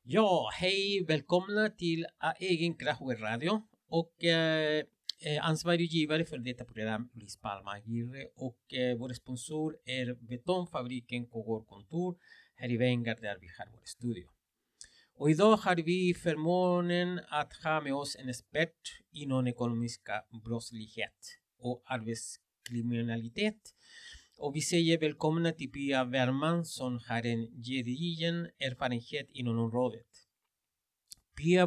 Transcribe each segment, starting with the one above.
Ja, hej, välkomna till Egen Kraft Radio och ansvarig givare för detta program Lis Palma Aguirre och vår sponsor är Betongfabriken KG Kontor här i Vengar där vi har vår studio. Och idag har vi förmånen att ha med oss en expert inom ekonomiska brottslighet och arbetskriminalitet. Och vi säger välkomna till Pia Wärman som har en gedigen erfarenhet inom området. Pia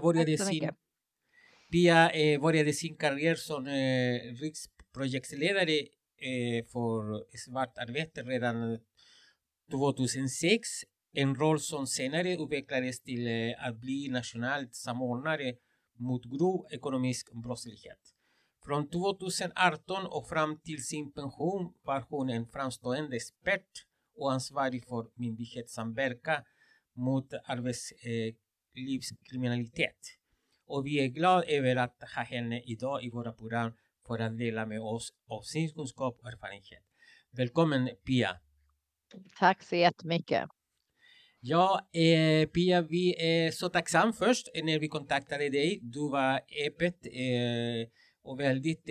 började sin karriär som riksprojektsledare för svart arbete redan 2006. En roll som senare utvecklades till att bli nationellt samordnare mot grov ekonomisk brottslighet. Från 2018 och fram till sin pension var hon en framstående expert och ansvarig för myndighetssamverkan mot arbetslivskriminalitet. Och vi är glada över att ha henne idag i våra program för att dela med oss av sin kunskap och erfarenhet. Välkommen Pia! Tack så jättemycket. Ja, Pia, vi är så tacksamma först när vi kontaktade dig. Du var öppet och väldigt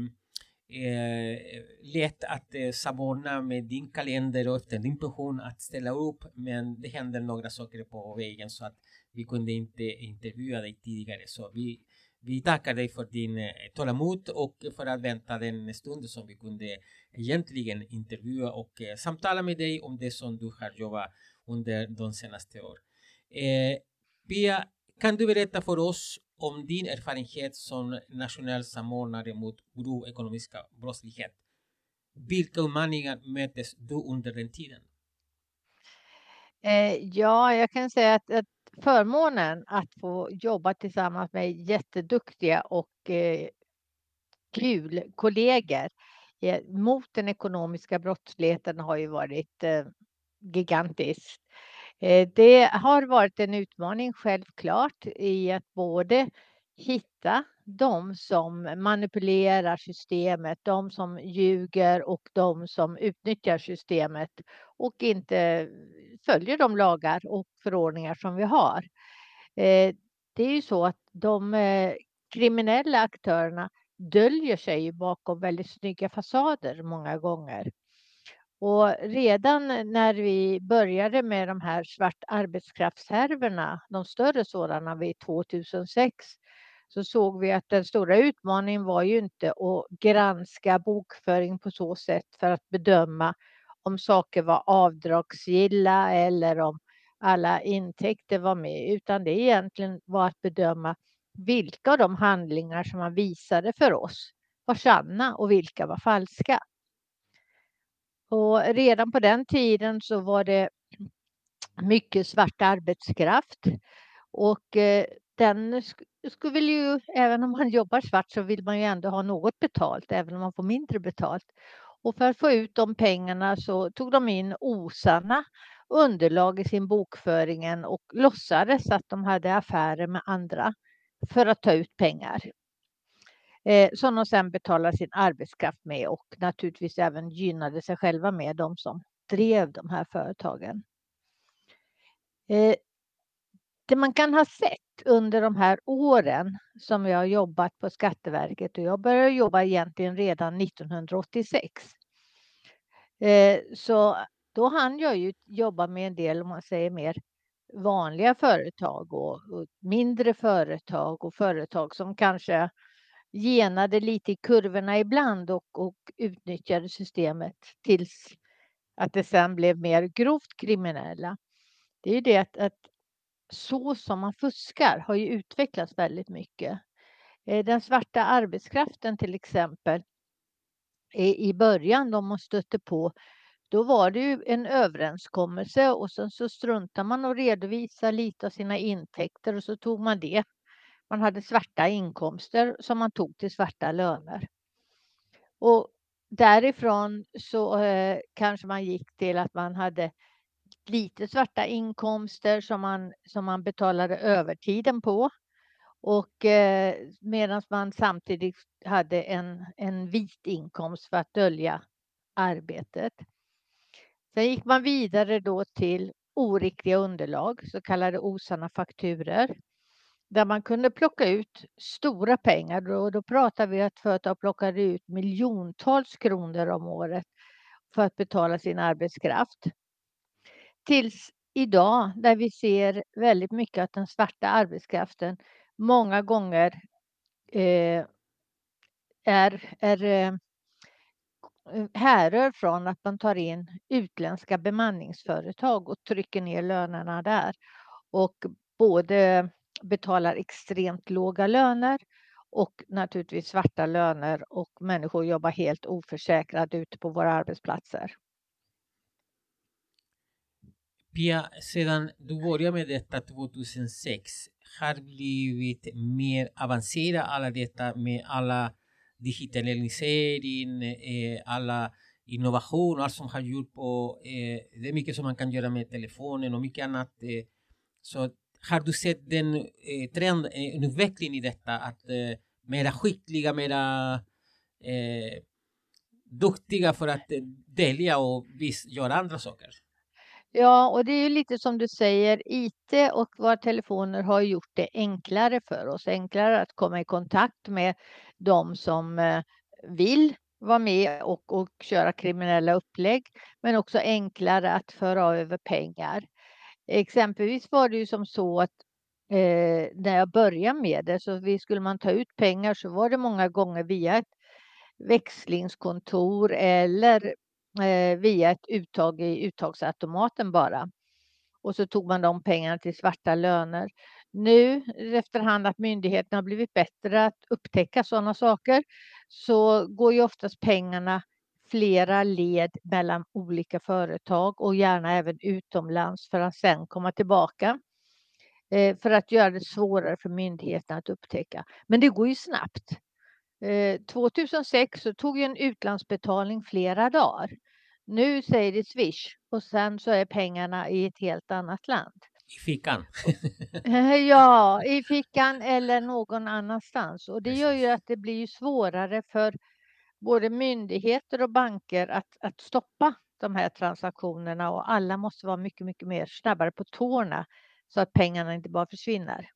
lätt att samordna med din kalender och efter din pension att ställa upp. Men det hände några saker på vägen så att vi kunde inte intervjua dig tidigare. Så vi tackar dig för din tålamod och för att vänta den stund som vi kunde egentligen intervjua och samtala med dig om det som du har jobbat under de senaste åren. Pia, kan du berätta för oss om din erfarenhet som nationell samordnare mot grov ekonomisk brottslighet? Vilka utmaningar möttes du under den tiden? Ja, jag kan säga att förmånen att få jobba tillsammans med jätteduktiga och kul kollegor mot den ekonomiska brottsligheten har ju varit gigantiskt. Det har varit en utmaning självklart i att både hitta de som manipulerar systemet, de som ljuger och de som utnyttjar systemet och inte följer de lagar och förordningar som vi har. Det är ju så att de kriminella aktörerna döljer sig bakom väldigt snygga fasader många gånger. Och redan när vi började med de här svart arbetskraftshärvorna, de större sådana vid 2006, så såg vi att den stora utmaningen var ju inte att granska bokföring på så sätt för att bedöma om saker var avdragsgilla eller om alla intäkter var med, utan det egentligen var att bedöma vilka av de handlingar som man visade för oss var sanna och vilka var falska. Och redan på den tiden så var det mycket svart arbetskraft och den skulle ju, även om man jobbar svart så vill man ju ändå ha något betalt, även om man får mindre betalt. Och för att få ut de pengarna så tog de in osanna underlag i sin bokföringen och låtsades att de hade affärer med andra för att ta ut pengar. Som de sen betalar sin arbetskraft med och naturligtvis även gynnade sig själva med, de som drev de här företagen. Det man kan ha sett under de här åren som jag har jobbat på Skatteverket, och jag började jobba egentligen redan 1986. Så då hann jag ju jobba med en del, om man säger mer vanliga företag och mindre företag och företag som kanske genade lite i kurvorna ibland och utnyttjade systemet tills att det sen blev mer grovt kriminella. Det är ju det att så som man fuskar har ju utvecklats väldigt mycket. Den svarta arbetskraften till exempel, i början de man stötte på, då var det ju en överenskommelse och sen så struntar man och redovisa lite av sina intäkter och så tog man det. Man hade svarta inkomster som man tog till svarta löner. Och därifrån så kanske man gick till att man hade lite svarta inkomster som man betalade övertiden på. Och medan man samtidigt hade en vit inkomst för att dölja arbetet. Sen gick man vidare då till oriktiga underlag, så kallade osanna fakturer, där man kunde plocka ut stora pengar. Då pratar vi att företag plockade ut miljontals kronor om året för att betala sin arbetskraft. Tills idag, där vi ser väldigt mycket att den svarta arbetskraften många gånger härrör från att man tar in utländska bemanningsföretag och trycker ner lönerna där. Och både betalar extremt låga löner och naturligtvis svarta löner, och människor jobbar helt oförsäkrade ute på våra arbetsplatser. Pia, sedan du började med detta 2006 har blivit mer avancerat alla detta med alla digitalisering, alla innovation, allt som har gjort på, det är mycket som man kan göra med telefonen och mycket annat. Så har du sett den trend, en utveckling i detta, att mera skickliga, mera duktiga för att dela och göra andra saker? Ja, och det är ju lite som du säger, IT och våra telefoner har gjort det enklare för oss. Enklare att komma i kontakt med de som vill vara med och köra kriminella upplägg. Men också enklare att föra över pengar. Exempelvis var det ju som så att när jag började med det, så skulle man ta ut pengar, så var det många gånger via ett växlingskontor eller via ett uttag i uttagsautomaten bara. Och så tog man de pengarna till svarta löner. Nu efterhand att myndigheterna har blivit bättre att upptäcka sådana saker, så går ju oftast pengarna flera led mellan olika företag och gärna även utomlands för att sedan komma tillbaka. För att göra det svårare för myndigheterna att upptäcka. Men det går ju snabbt. 2006 så tog ju en utlandsbetalning flera dagar. Nu säger det Swish och sen så är pengarna i ett helt annat land. I fickan. Ja, i fickan eller någon annanstans. Och det gör ju att det blir svårare för både myndigheter och banker att stoppa de här transaktionerna, och alla måste vara mycket, mycket mer snabbare på tårna så att pengarna inte bara försvinner.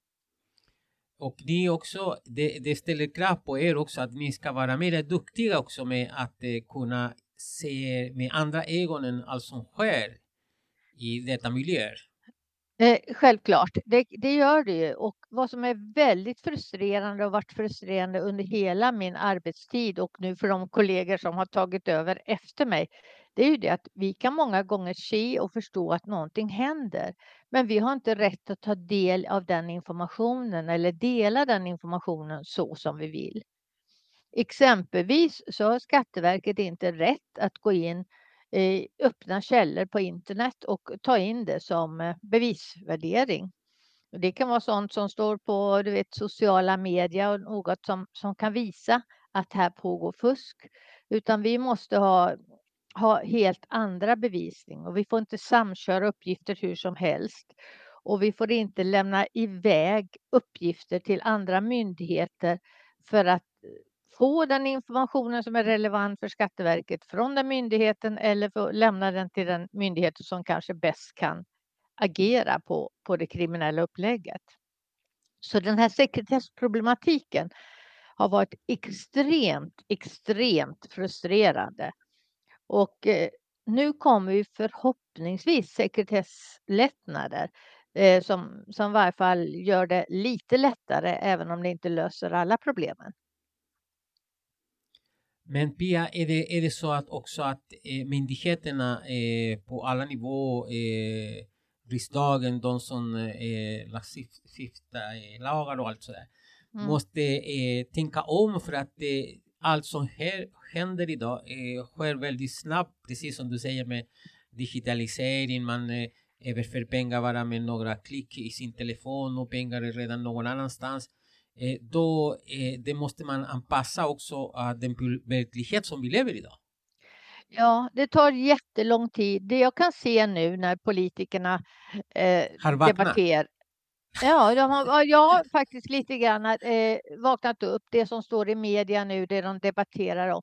Och ni också, det ställer krav på er också att ni ska vara mer duktiga också med att kunna se med andra ögonen allt som sker i detta miljöer. Självklart, det gör det ju. Och vad som är väldigt frustrerande och varit frustrerande under hela min arbetstid och nu för de kollegor som har tagit över efter mig, det är ju det att vi kan många gånger se och förstå att någonting händer. Men vi har inte rätt att ta del av den informationen eller dela den informationen så som vi vill. Exempelvis så har Skatteverket inte rätt att gå in i öppna källor på internet och ta in det som bevisvärdering. Och det kan vara sånt som står på sociala medier och något som kan visa att här pågår fusk. Utan vi måste ha helt andra bevisning, och vi får inte samköra uppgifter hur som helst. Och vi får inte lämna iväg uppgifter till andra myndigheter för att få den informationen som är relevant för Skatteverket från den myndigheten, eller för att lämna den till den myndigheten som kanske bäst kan agera på det kriminella upplägget. Så den här sekretessproblematiken har varit extremt frustrerande. Och nu kommer ju förhoppningsvis sekretesslättnader som i varje fall gör det lite lättare, även om det inte löser alla problemen. Men Pia, är det så att också att myndigheterna på alla nivåer, riksdagen, de som stiftar lagar och allt sådär, måste tänka om, för att allt som händer idag sker väldigt snabbt, precis som du säger med digitalisering. Man överför pengar bara med några klick i sin telefon och pengar är redan någon annanstans. Då det måste man anpassa också den verklighet som vi lever i idag. Ja, det tar jättelång tid. Det jag kan se nu när politikerna debatterar. Ja, jag har faktiskt lite grann vaknat upp. Det som står i media nu, det de debatterar om.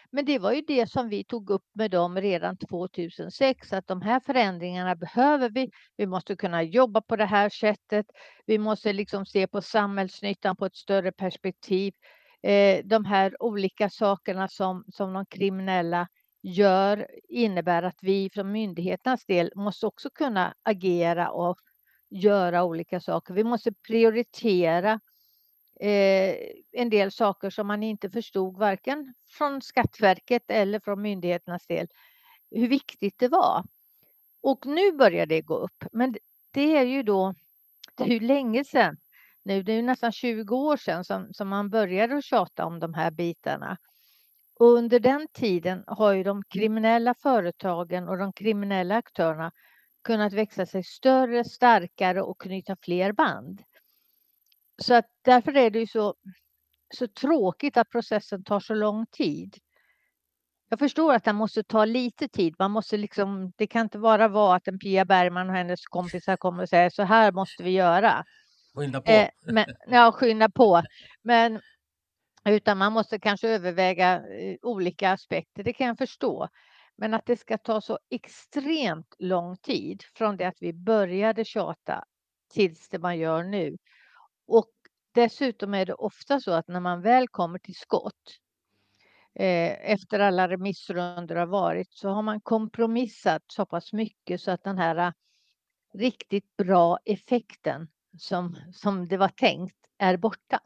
Men det var ju det som vi tog upp med dem redan 2006, att de här förändringarna behöver vi. Vi måste kunna jobba på det här sättet. Vi måste liksom se på samhällsnyttan på ett större perspektiv. De här olika sakerna som de kriminella gör innebär att vi från myndigheternas del måste också kunna agera och göra olika saker. Vi måste prioritera en del saker som man inte förstod varken från Skatteverket eller från myndigheternas del hur viktigt det var. Och nu börjar det gå upp. Men det är ju då hur länge sedan nu, det är ju nästan 20 år sedan som man började att tjata om de här bitarna. Och under den tiden har ju de kriminella företagen och de kriminella aktörerna kunnat växa sig större, starkare och knyta fler band. Så att därför är det ju så tråkigt att processen tar så lång tid. Jag förstår att den måste ta lite tid. Man måste liksom, det kan inte bara vara att en Pia Bergman och hennes kompisar kommer och säger så här måste vi göra. Skynda på. Skynda på. Men utan man måste kanske överväga olika aspekter, det kan jag förstå. Men att det ska ta så extremt lång tid från det att vi började tjata tills det man gör nu. Och dessutom är det ofta så att när man väl kommer till skott efter alla remissrundor har varit så har man kompromissat så pass mycket så att den här riktigt bra effekten som det var tänkt är borta.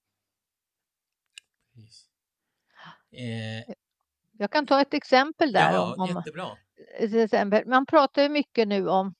Jag kan ta ett exempel där. Ja, jättebra. Man pratar ju mycket nu om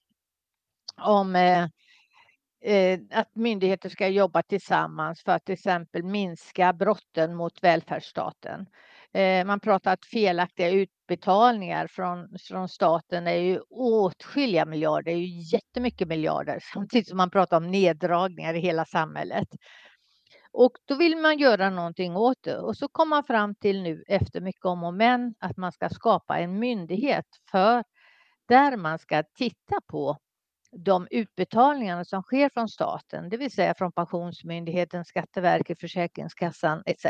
att myndigheter ska jobba tillsammans för att till exempel minska brotten mot välfärdsstaten. Man pratar att felaktiga utbetalningar från staten är ju åtskilliga miljarder, det är ju jättemycket miljarder, samtidigt som man pratar om neddragningar i hela samhället. Och då vill man göra någonting åt det. Och så kom man fram till nu efter mycket om och men att man ska skapa en myndighet för där man ska titta på de utbetalningarna som sker från staten, det vill säga från Pensionsmyndigheten, Skatteverket, Försäkringskassan etc.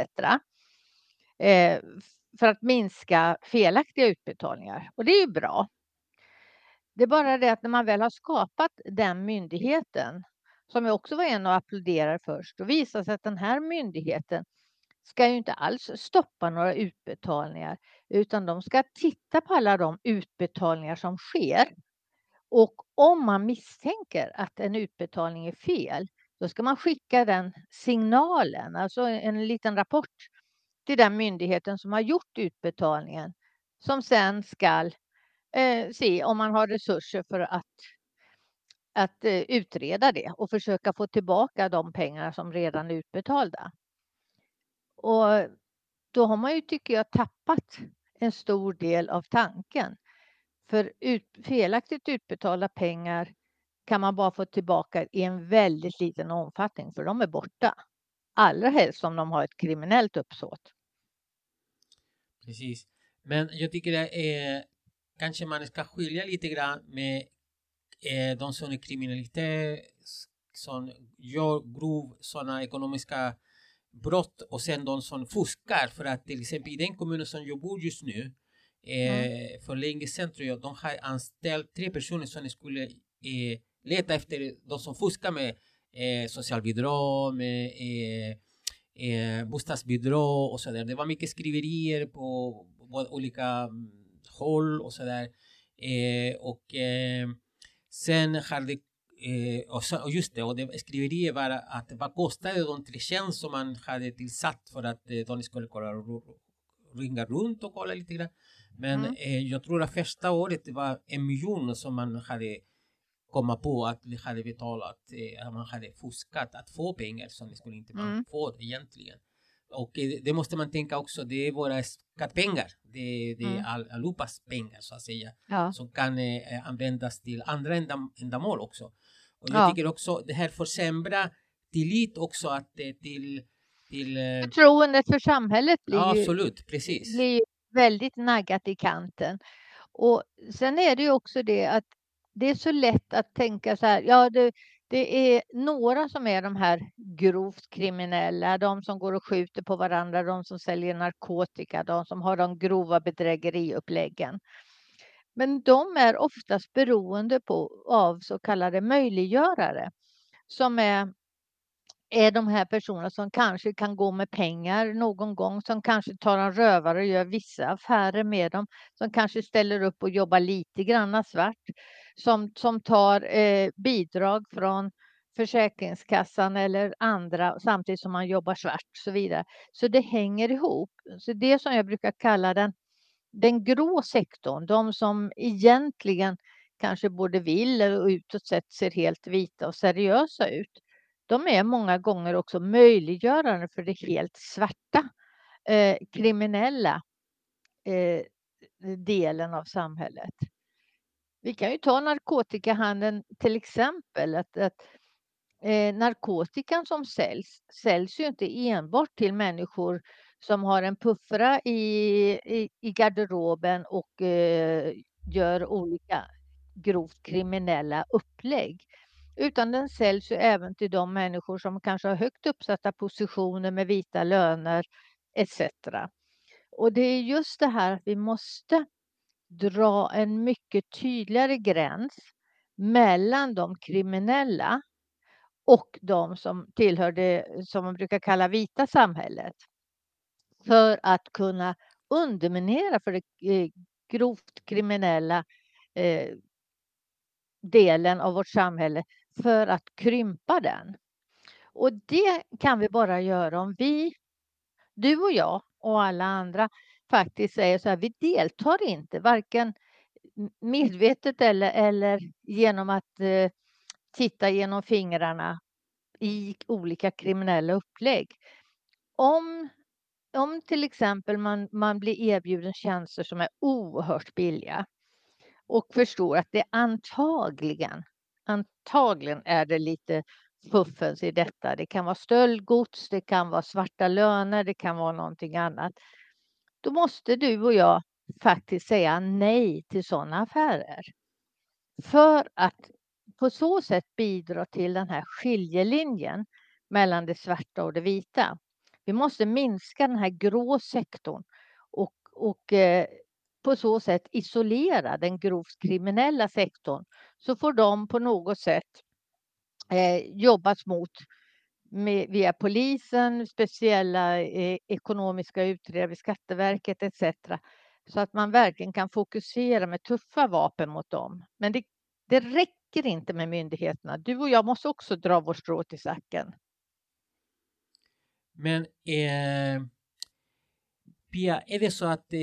För att minska felaktiga utbetalningar. Och det är ju bra. Det är bara det att när man väl har skapat den myndigheten, som jag också var en och applåderar först, då visar sig att den här myndigheten ska ju inte alls stoppa några utbetalningar, utan de ska titta på alla de utbetalningar som sker. Och om man misstänker att en utbetalning är fel, då ska man skicka den signalen, alltså en liten rapport till den myndigheten som har gjort utbetalningen, som sen ska se om man har resurser för att utreda det och försöka få tillbaka de pengar som redan är utbetalda. Och då har man ju, tycker jag, tappat en stor del av tanken. För felaktigt utbetalda pengar kan man bara få tillbaka i en väldigt liten omfattning, för de är borta. Allra helst om de har ett kriminellt uppsåt. Precis. Men jag tycker det är kanske man ska skilja lite grann med de som är kriminalitet som gör grov sådana ekonomiska brott och sen de som fuskar, för att till exempel i den kommunen som jag bor just nu för länge sedan tror jag de har anställt 3 personer som skulle leta efter de som fuskar med socialbidrag, med bostadsbidrag och sådär. Det var mycket skriverier på olika håll och sådär. Sen har det och just det, och det skriverier var att vad kostade de 3 tjänster som man hade tillsatt för att de skulle ringa runt och kolla lite grann. Men jag tror att första året det var 1 miljon som man hade komma på att vi hade betalat, att man hade fuskat att få pengar som det skulle inte man få egentligen. Och det måste man tänka också, det är våra skattpengar, det är allopas pengar så att säga, som kan användas till andra ändamål också. Och jag tycker också det här försämra tillit också att till förtroendet för samhället blir absolut, precis. Blir väldigt naggat i kanten. Och sen är det ju också det att det är så lätt att tänka så här, det Det är några som är de här grovt kriminella, de som går och skjuter på varandra, de som säljer narkotika, de som har de grova bedrägeriuppläggen. Men de är oftast beroende av så kallade möjliggörare, som är de här personerna som kanske kan gå med pengar någon gång, som kanske tar en rövare och gör vissa affärer med dem, som kanske ställer upp och jobbar lite grann svart, som tar bidrag från Försäkringskassan eller andra samtidigt som man jobbar svart och så vidare. Så det hänger ihop. Så det som jag brukar kalla den grå sektorn, de som egentligen kanske både vill och utåt sett ser helt vita och seriösa ut. De är många gånger också möjliggörande för det helt svarta, kriminella delen av samhället. Vi kan ju ta narkotikahandeln till exempel. Narkotikan som säljs ju inte enbart till människor som har en puffra i garderoben och gör olika grovt kriminella upplägg. Utan den säljs ju även till de människor som kanske har högt uppsatta positioner med vita löner etc. Och det är just det här att vi måste dra en mycket tydligare gräns mellan de kriminella och de som tillhör det som man brukar kalla vita samhället. För att kunna underminera för det grovt kriminella delen av vårt samhälle, för att krympa den. Och det kan vi bara göra om du och jag och alla andra faktiskt säger så här: vi deltar inte, varken medvetet eller genom att titta genom fingrarna i olika kriminella upplägg. Om till exempel man blir erbjuden tjänster som är oerhört billiga och förstår att det antagligen är det lite fuffens i detta. Det kan vara stöldgods, det kan vara svarta löner, det kan vara någonting annat. Då måste du och jag faktiskt säga nej till sådana affärer. För att på så sätt bidra till den här skiljelinjen mellan det svarta och det vita. Vi måste minska den här grå sektorn och på så sätt isolera den grovt kriminella sektorn. Så får de på något sätt jobbas mot via polisen, speciella ekonomiska utredare vid Skatteverket etc. Så att man verkligen kan fokusera med tuffa vapen mot dem. Men det räcker inte med myndigheterna. Du och jag måste också dra vår strå till stacken. Men Pia, är det så att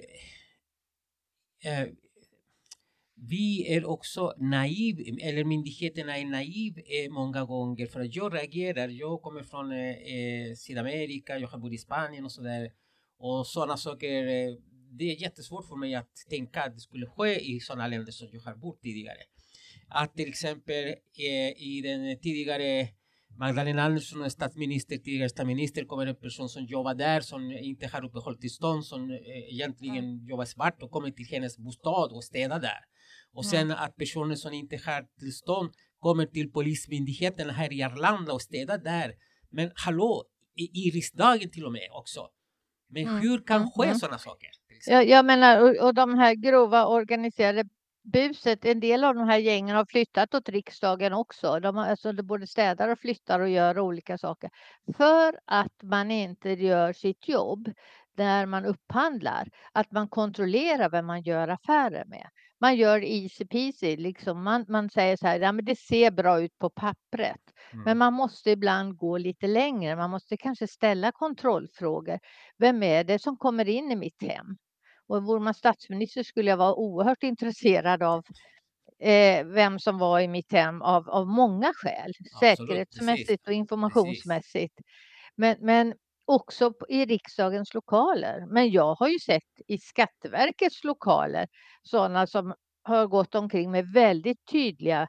vi är också naiv, eller myndigheterna är naiv många gånger, för att jag reagerar, jag kommer från Sydamerika, jag har bott i Spanien och sådär, och sådana saker, det är jättesvårt för mig att tänka att det skulle ske i sådana länder som jag har bott tidigare. Att till exempel i den tidigare Magdalena Andersson, tidigare statsminister, kommer en person som jobbar där, som inte har uppehållstillstånd, som egentligen jobbar svart och kommer till hennes bostad och städar där. Och sen att personer som inte har tillstånd kommer till polismyndigheten här i Arlanda och städar där. Men hallå, i riksdagen till och med också. Men hur kan ske sådana saker? Jag menar, och de här grova organiserade buset, en del av de här gängen har flyttat åt riksdagen också. De har alltså både städar och flyttar och gör olika saker. För att man inte gör sitt jobb där man upphandlar. Att man kontrollerar vem man gör affärer med. Man gör easy peasy, liksom man säger så här, ja, men det ser bra ut på pappret. Men man måste ibland gå lite längre. Man måste kanske ställa kontrollfrågor. Vem är det som kommer in i mitt hem? Och vore man statsminister skulle jag vara oerhört intresserad av vem som var i mitt hem av många skäl. Absolut, säkerhetsmässigt och informationsmässigt. Men också i riksdagens lokaler. Men jag har ju sett i Skatteverkets lokaler sådana som har gått omkring med väldigt tydliga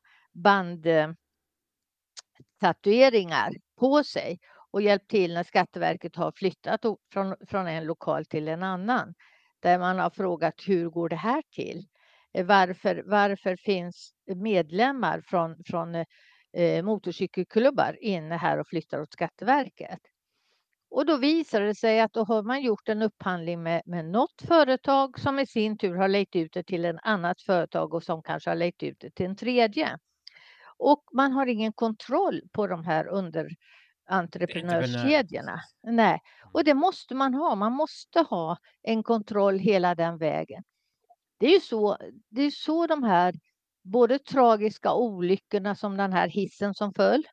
bandtatueringar på sig och hjälpt till när Skatteverket har flyttat från en lokal till en annan. Där man har frågat, hur går det här till? Varför finns medlemmar från motorcykelklubbar inne här och flyttar åt Skatteverket. Och då visar det sig att då har man gjort en upphandling med något företag som i sin tur har lejt ut det till en annat företag och som kanske har lejt ut det till en tredje. Och man har ingen kontroll på de här underentreprenörskedjorna. Nej, och det måste man ha. Man måste ha en kontroll hela den vägen. Det är så de här både tragiska olyckorna som den här hissen som föll.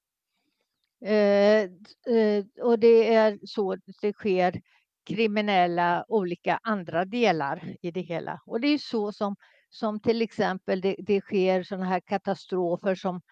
Och det är så det sker kriminella olika andra delar i det hela. Och det är så som till exempel det sker sådana här katastrofer som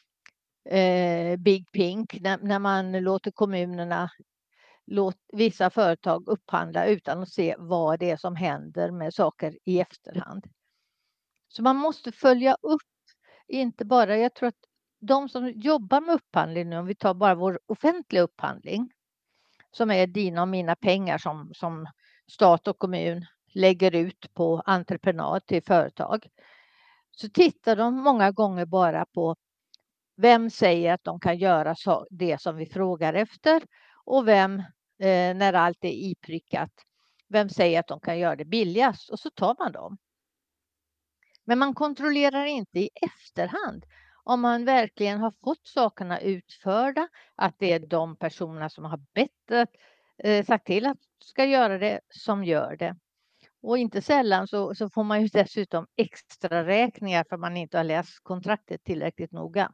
Big Pink när man låter kommunerna vissa företag upphandla utan att se vad det är som händer med saker i efterhand. Så man måste följa upp, inte bara, jag tror att de som jobbar med upphandling nu, om vi tar bara vår offentliga upphandling, som är dina och mina pengar som stat och kommun lägger ut på entreprenad till företag, så tittar de många gånger bara på vem säger att de kan göra det som vi frågar efter och vem, när allt är iprickat, vem säger att de kan göra det billigast och så tar man dem. Men man kontrollerar inte i efterhand om man verkligen har fått sakerna utförda, att det är de personerna som har bett sagt till att ska göra det som gör det. Och inte sällan så får man ju dessutom extra räkningar för man inte har läst kontraktet tillräckligt noga.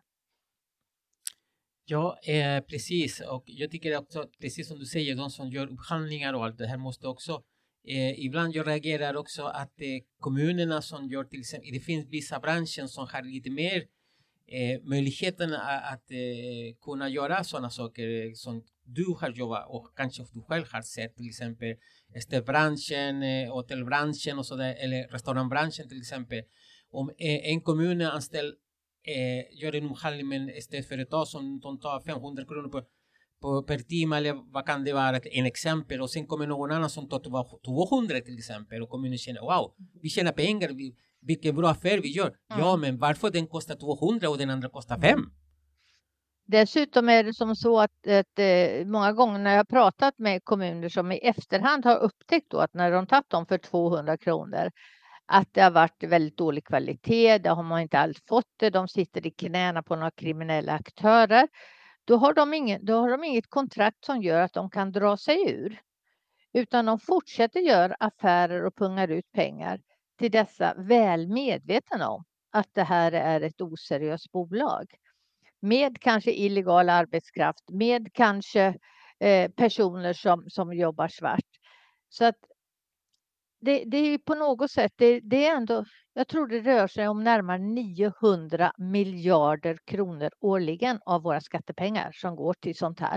Ja, precis. Och jag tycker också, precis som du säger, de som gör upphandlingar och allt det här måste också, ibland jag reagerar också att kommunerna som gör till exempel, det finns vissa branscher som har lite mer möjligheten att kunna göra sådana saker som du har jobbat och kanske du själv har sett, till exempel städbranschen, hotellbranschen och sådär, eller restaurangbranschen till exempel. Om en kommun anställd gör en upphandling med ett städföretag som de tar 500 kronor per timme eller vad kan det vara, en exempel, och sen kommer någon annan som tar 200 till exempel och kommunen känner wow, vi tjänar pengar, vilken bra affär vi gör. Ja, men varför den kostar 200 och den andra kostar 5? Dessutom är det som så att många gånger när jag har pratat med kommuner som i efterhand har upptäckt då att när de tagit dem för 200 kronor att det har varit väldigt dålig kvalitet, det har man inte alls fått det, de sitter i knäna på några kriminella aktörer. Då har de inget kontrakt som gör att de kan dra sig ur. Utan de fortsätter göra affärer och pungar ut pengar till dessa väl medvetna om att det här är ett oseriöst bolag. Med kanske illegal arbetskraft, med kanske personer som jobbar svart. Så att det är på något sätt, det är ändå, jag tror det rör sig om närmare 900 miljarder kronor årligen av våra skattepengar som går till sånt här.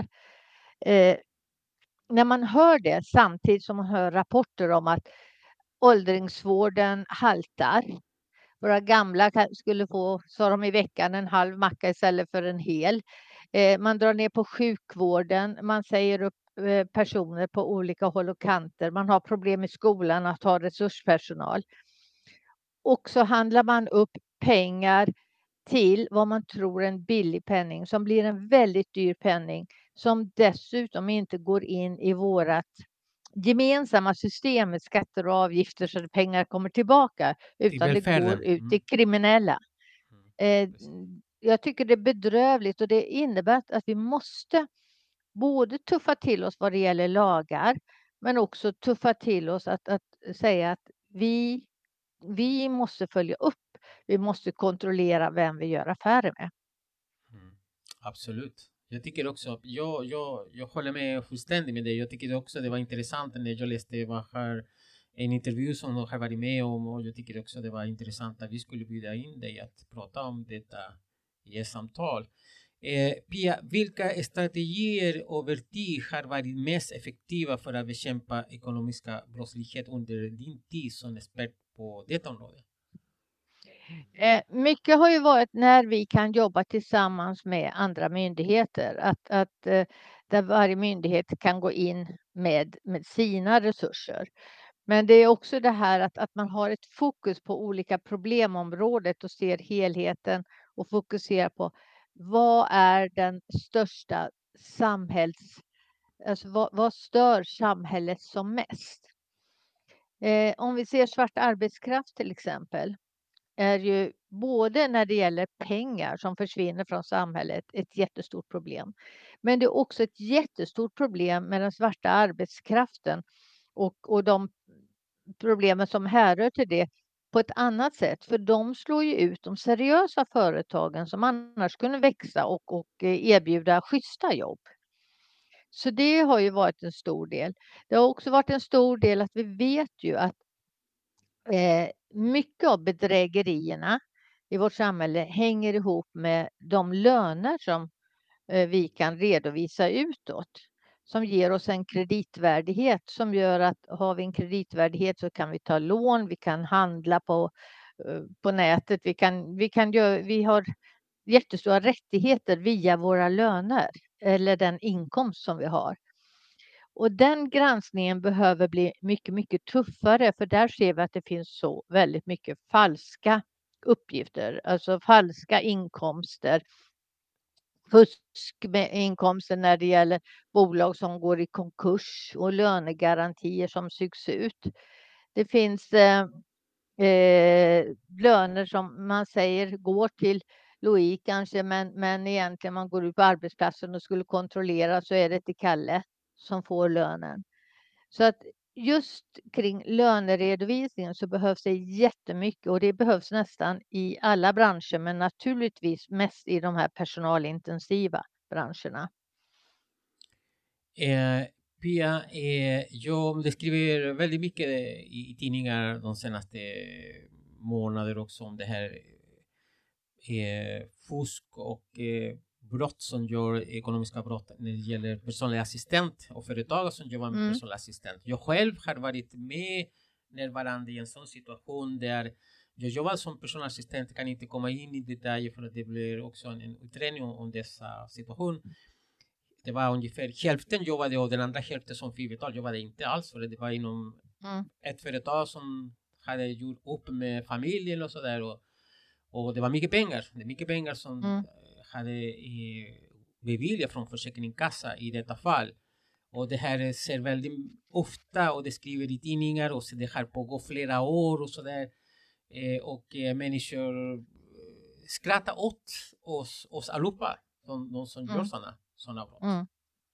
När man hör det samtidigt som man hör rapporter om att åldringsvården haltar. Våra gamla skulle få, sa de i veckan, en halv macka istället för en hel. Man drar ner på sjukvården, man säger upp personer på olika håll och kanter. Man har problem i skolan att ha resurspersonal. Och så handlar man upp pengar till vad man tror är en billig penning som blir en väldigt dyr penning som dessutom inte går in i vårat gemensamma system med skatter och avgifter så att pengar kommer tillbaka utan det går ut till kriminella. Jag tycker det är bedrövligt och det innebär att vi måste både tuffa till oss vad det gäller lagar men också tuffa till oss att säga att vi måste följa upp, vi måste kontrollera vem vi gör affärer med. Absolut. Jag tycker också, jag håller med fullständigt med dig. Jag tycker också det var intressant när jag läste en intervju som de har varit med om, och jag tycker också det var intressant att vi skulle bjuda in dig att prata om detta i ett samtal. Pia, vilka strategier och verktyg har varit mest effektiva för att bekämpa ekonomiska brottslighet under din tid som expert på detta område? Mycket har ju varit när vi kan jobba tillsammans med andra myndigheter. Att där varje myndighet kan gå in med sina resurser. Men det är också det här att man har ett fokus på olika problemområdet och ser helheten och fokuserar på vad är den största alltså vad stör samhället som mest? Om vi ser svart arbetskraft till exempel, är ju både när det gäller pengar som försvinner från samhället ett jättestort problem. Men det är också ett jättestort problem med den svarta arbetskraften och de problemen som härrör till det på ett annat sätt. För de slår ju ut de seriösa företagen som annars kunde växa och erbjuda schyssta jobb. Så det har ju varit en stor del. Det har också varit en stor del att vi vet ju att mycket av bedrägerierna i vårt samhälle hänger ihop med de löner som vi kan redovisa utåt. Som ger oss en kreditvärdighet som gör att har vi en kreditvärdighet så kan vi ta lån, vi kan handla på nätet, vi har jättestora rättigheter via våra löner eller den inkomst som vi har. Och den granskningen behöver bli mycket, mycket tuffare för där ser vi att det finns så väldigt mycket falska uppgifter, alltså falska inkomster. Fusk med inkomster när det gäller bolag som går i konkurs och lönegarantier som sugs ut. Det finns löner som man säger går till Louis kanske men egentligen man går ut på arbetsplatsen och skulle kontrollera så är det till Kalle som får lönen. Så att just kring löneredovisningen så behövs det jättemycket och det behövs nästan i alla branscher men naturligtvis mest i de här personalintensiva branscherna. Pia, jag skriver väldigt mycket i tidningar de senaste månader också om det här fusk och brott som gör ekonomiska brott när det gäller personlig assistent och företag som jobbar med personlig assistent. Jag själv har varit med närvarande i en sån situation där jag jobbar som personlig assistent, kan inte komma in i detaljer för att det blir också en utredning om dessa situation. Det var ungefär hälften jobbade och den andra hälften som frivilligt jobbade inte alls för det var inom ett företag som hade gjort upp med familjen och sådär och det var mycket pengar. Det är mycket pengar som hade beviljat från Försäkringskassan i detta fall. Och det här ser väldigt ofta och det skriver i tidningar och så det har pågått flera år och sådär. Och människor skrattar åt oss allihopa, de som gör sådana brott.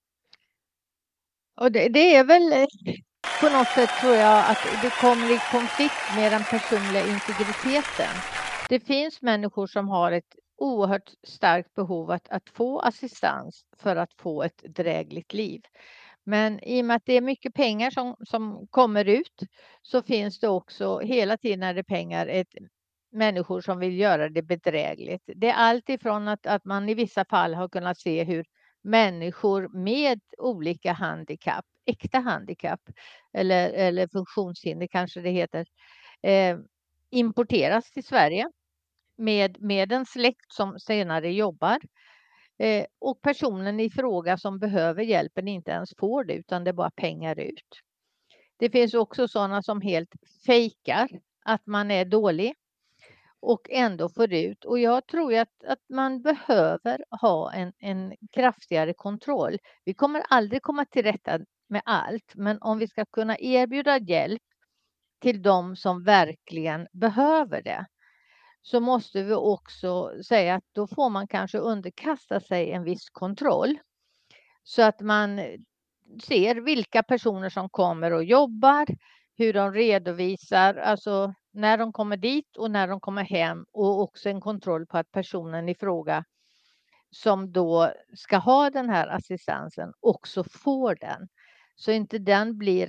Och det är väl på något sätt tror jag att det kommer i konflikt med den personliga integriteten. Det finns människor som har ett oerhört starkt behov att få assistans för att få ett drägligt liv. Men i och med att det är mycket pengar som kommer ut så finns det också hela tiden när det är pengar människor som vill göra det bedrägligt. Det är allt ifrån att man i vissa fall har kunnat se hur människor med olika handikapp, äkta handikapp eller funktionshinder kanske det heter, importeras till Sverige med en släkt som senare jobbar. Och personen i fråga som behöver hjälpen inte ens får det utan det är bara pengar ut. Det finns också sådana som helt fejkar att man är dålig och ändå får ut. Och jag tror att man behöver ha en kraftigare kontroll. Vi kommer aldrig komma till rätta med allt, men om vi ska kunna erbjuda hjälp till de som verkligen behöver det så måste vi också säga att då får man kanske underkasta sig en viss kontroll. Så att man ser vilka personer som kommer och jobbar, hur de redovisar, alltså när de kommer dit och när de kommer hem och också en kontroll på att personen i fråga som då ska ha den här assistansen också får den. Så inte den blir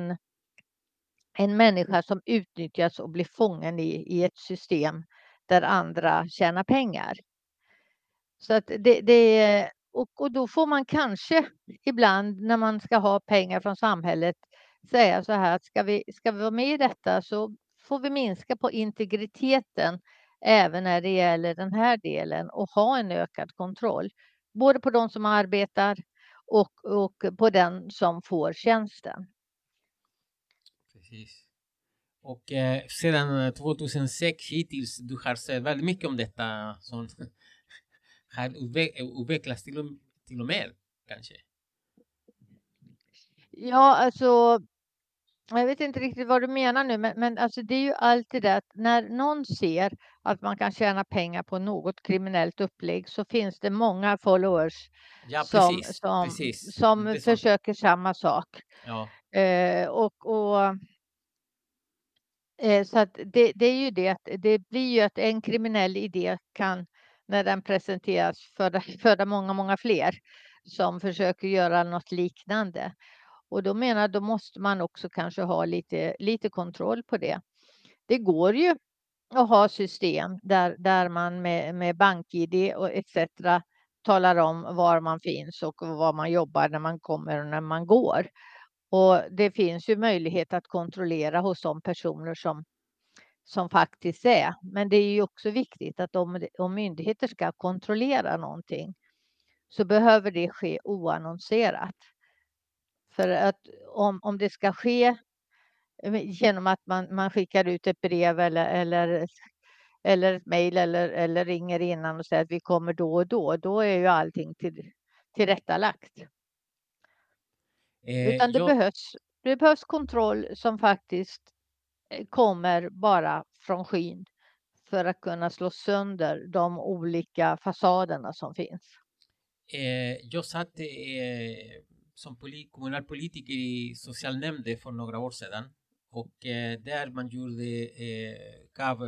en människa som utnyttjas och blir fången i ett system där andra tjänar pengar. Så att och då får man kanske ibland när man ska ha pengar från samhället säga så här att ska vi vara med i detta så får vi minska på integriteten även när det gäller den här delen och ha en ökad kontroll. Både på de som arbetar och på den som får tjänsten. Precis. Och sedan 2006 hittills du har sett väldigt mycket om detta som har utvecklats till och med kanske. Ja, alltså jag vet inte riktigt vad du menar nu, men alltså det är ju alltid det att när någon ser att man kan tjäna pengar på något kriminellt upplägg så finns det många followers Ja, som, precis. som, Precis. som Intressant. försöker samma sak. Ja. Så att det är ju det att det blir ju att en kriminell idé kan, när den presenteras, föda många fler som försöker göra något liknande. Och då måste man också kanske ha lite kontroll på det. Det går ju att ha system där man med BankID och etc. talar om var man finns och var man jobbar när man kommer och när man går. Och det finns ju möjlighet att kontrollera hos de personer som faktiskt är. Men det är ju också viktigt att om myndigheter ska kontrollera någonting så behöver det ske oannonserat. För att om det ska ske genom att man skickar ut ett brev eller ett mejl eller ringer innan och säger att vi kommer då och då är ju allting tillrättalagt. Utan det behövs kontroll som faktiskt kommer bara från skyn för att kunna slå sönder de olika fasaderna som finns. Jag satt som kommunalpolitiker i socialnämnden för några år sedan och där man gav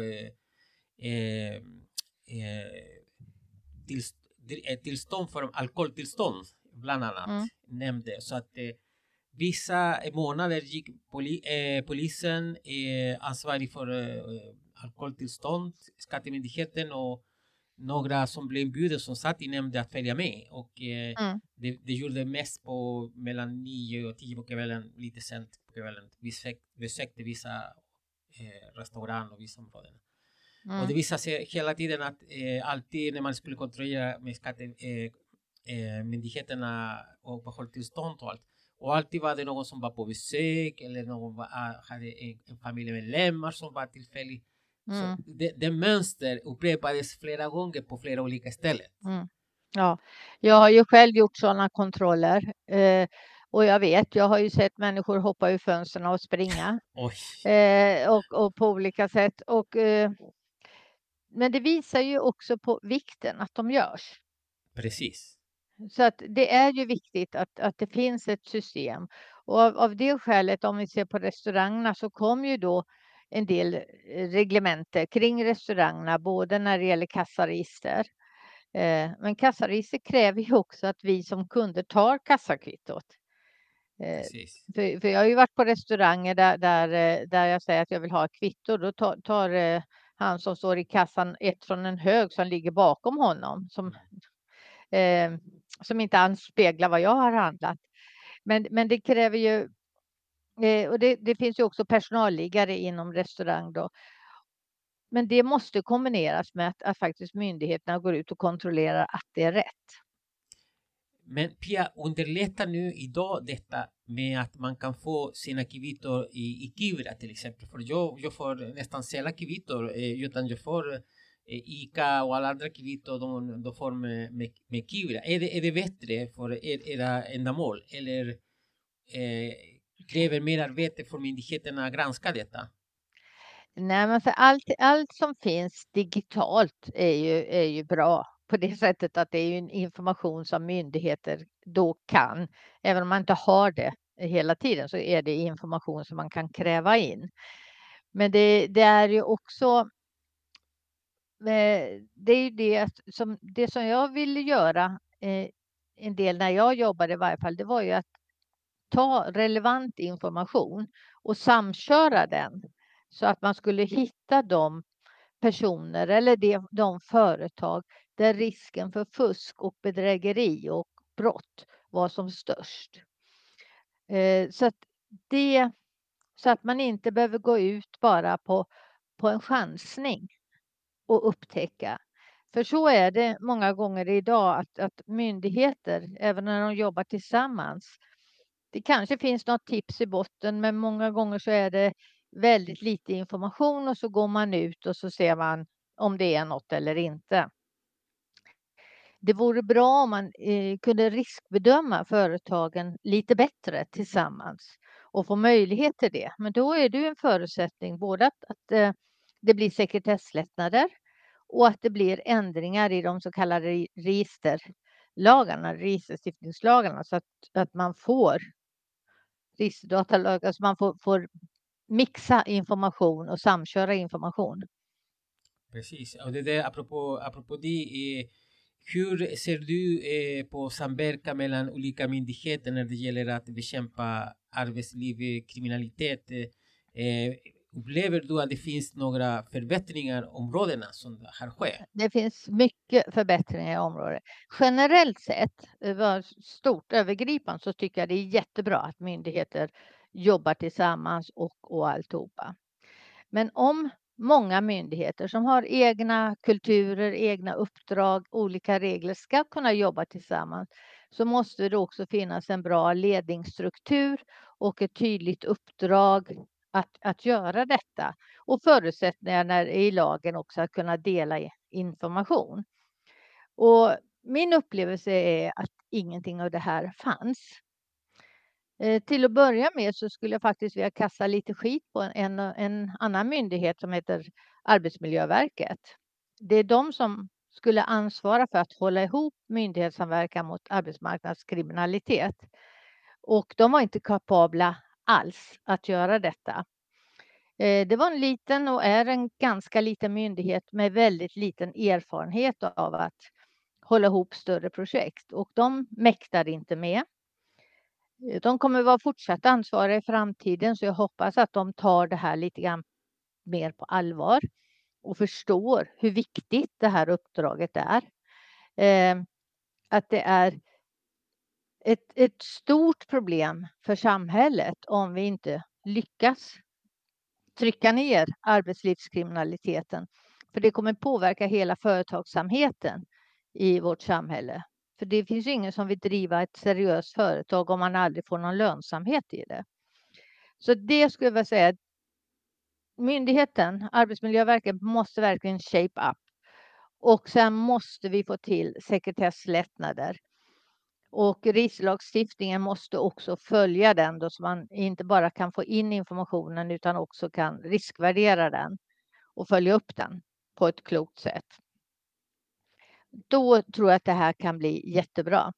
tillstånd för alkoholtillstånd bland annat nämnde så att vissa månader gick polisen ansvarig för alkoholtillstånd, skattemyndigheten och några som blev inbjudna som satt i nämnden att följa med och det gjorde mest på mellan 9 och 10 på kvällen, lite sent på kvällen. Vi besökte vissa restauranger och vissa områden. Och det visade sig hela tiden att alltid när man skulle kontrollera med skattemyndigheterna och alkoholtillstånd och allt. Och alltid var det någon som var på besök eller någon hade en familjemedlemmar som var tillfällig. Så det mönster upprepades flera gånger på flera olika ställen. Ja, jag har ju själv gjort sådana kontroller. Och jag har ju sett människor hoppa ur fönstren och springa. Och på olika sätt. Men det visar ju också på vikten att de görs. Precis. Så att det är ju viktigt att det finns ett system. Och av det skälet, om vi ser på restaurangerna, så kom ju då en del reglementer kring restaurangerna, både när det gäller kassaregister. Men kassaregister kräver ju också att vi som kunder tar kassakvittot. För jag har ju varit på restauranger där jag säger att jag vill ha ett kvitto. Då tar han som står i kassan ett från en hög som ligger bakom honom. Som inte alls speglar vad jag har handlat. Men det kräver ju, och det finns ju också personalliggare inom restaurang då. Men det måste kombineras med att faktiskt myndigheterna går ut och kontrollerar att det är rätt. Men Pia, underlättar nu idag detta med att man kan få sina kvittor i Kivra till exempel? För jag får nästan sällan kvittor utan jag får ICA och alla andra kvitton de får med Kivra. Är det bättre för era ändamål eller kräver mer arbete för myndigheterna att granska detta? Nej, men för allt som finns digitalt är ju bra på det sättet att det är ju en information som myndigheter då kan, även om man inte har det hela tiden, så är det information som man kan kräva in. Men det är ju också det är ju det som jag ville göra en del när jag jobbade i varje fall, det var ju att ta relevant information och samköra den så att man skulle hitta de personer eller de företag där risken för fusk och bedrägeri och brott var som störst. Så att man inte behöver gå ut bara på en chansning och upptäcka. För så är det många gånger idag att myndigheter, även när de jobbar tillsammans, det kanske finns något tips i botten, men många gånger så är det väldigt lite information och så går man ut och så ser man om det är något eller inte. det vore bra om man kunde riskbedöma företagen lite bättre tillsammans och få möjlighet till det. Men då är det ju en förutsättning både att det blir sekretesslättnader och att det blir ändringar i de så kallade registerlagarna, registerstiftningslagarna, så att man får registerdatalagar, så man får mixa information och samköra information. Precis, och det där apropå det, hur ser du på samverkan mellan olika myndigheter när det gäller att bekämpa arbetslivskriminalitet? Upplever du att det finns några förbättringar områdena som har skett? Det finns mycket förbättringar i området. Generellt sett, stort övergripande, så tycker jag det är jättebra att myndigheter jobbar tillsammans och alltihopa. Men om många myndigheter som har egna kulturer, egna uppdrag, olika regler ska kunna jobba tillsammans, så måste det också finnas en bra ledningsstruktur och ett tydligt uppdrag att göra detta. Och förutsättningar i lagen också att kunna dela information. Och min upplevelse är att ingenting av det här fanns. Till att börja med så skulle jag faktiskt vilja kasta lite skit på en annan myndighet som heter Arbetsmiljöverket. Det är de som skulle ansvara för att hålla ihop myndighetssamverkan mot arbetsmarknadskriminalitet. Och de var inte kapabla alls att göra detta. Det var en liten och är en ganska liten myndighet med väldigt liten erfarenhet av att hålla ihop större projekt. Och de mäktade inte med. De kommer vara fortsatt ansvariga i framtiden, så jag hoppas att de tar det här lite grann mer på allvar och förstår hur viktigt det här uppdraget är. Att det är ett stort problem för samhället om vi inte lyckas trycka ner arbetslivskriminaliteten. För det kommer påverka hela företagsamheten i vårt samhälle. För det finns ju ingen som vill driva ett seriöst företag om man aldrig får någon lönsamhet i det. Så det skulle jag vilja säga. Myndigheten, Arbetsmiljöverket, måste verkligen shape up. Och sen måste vi få till sekretesslättnader. Och registerlagstiftningen måste också följa den då, så man inte bara kan få in informationen utan också kan riskvärdera den och följa upp den på ett klokt sätt. Då tror jag att det här kan bli jättebra.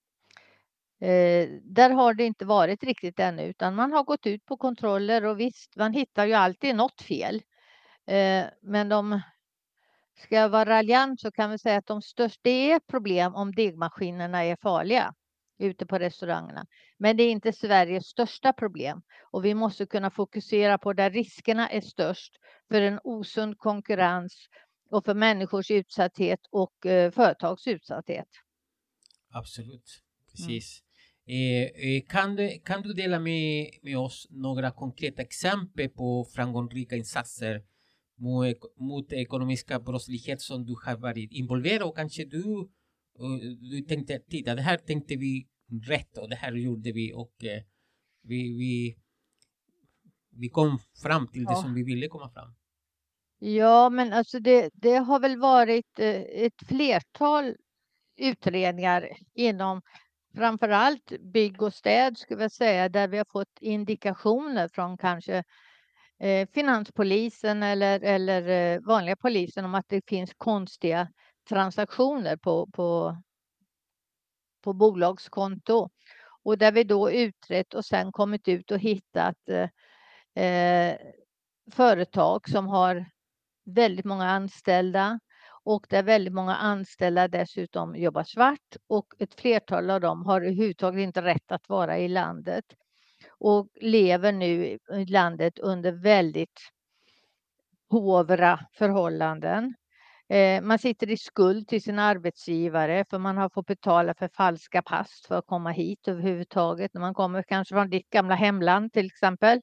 Där har det inte varit riktigt ännu, utan man har gått ut på kontroller och visst, man hittar ju alltid något fel. Men ska jag vara raljant så kan vi säga att det är problem om degmaskinerna är farliga ute på restaurangerna. Men det är inte Sveriges största problem. Och vi måste kunna fokusera på där riskerna är störst för en osund konkurrens och för människors utsatthet och företags utsatthet. Absolut, precis. Kan du dela med oss några konkreta exempel på framgångsrika insatser mot ekonomiska brottslighet som du har varit involverad och kanske du tänkte, titta, det här tänkte vi rätt och det här gjorde vi och vi kom fram till det som vi ville komma fram. Ja, men alltså det har väl varit ett flertal utredningar inom framförallt bygg och städ, skulle jag säga, där vi har fått indikationer från kanske finanspolisen eller vanliga polisen om att det finns konstiga transaktioner på bolagskonto. Och där vi då utrett och sen kommit ut och hittat företag som har väldigt många anställda och där väldigt många anställda dessutom jobbar svart och ett flertal av dem har överhuvudtaget inte rätt att vara i landet och lever nu i landet under väldigt hovra förhållanden. Man sitter i skuld till sin arbetsgivare för man har fått betala för falska pass för att komma hit överhuvudtaget när man kommer kanske från ditt gamla hemland till exempel.